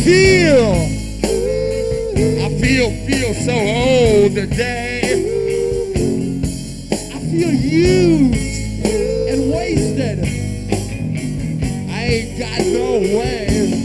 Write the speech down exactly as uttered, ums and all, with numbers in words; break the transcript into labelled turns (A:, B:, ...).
A: feel, I feel, feel so old today. I feel used and wasted. I ain't got no way.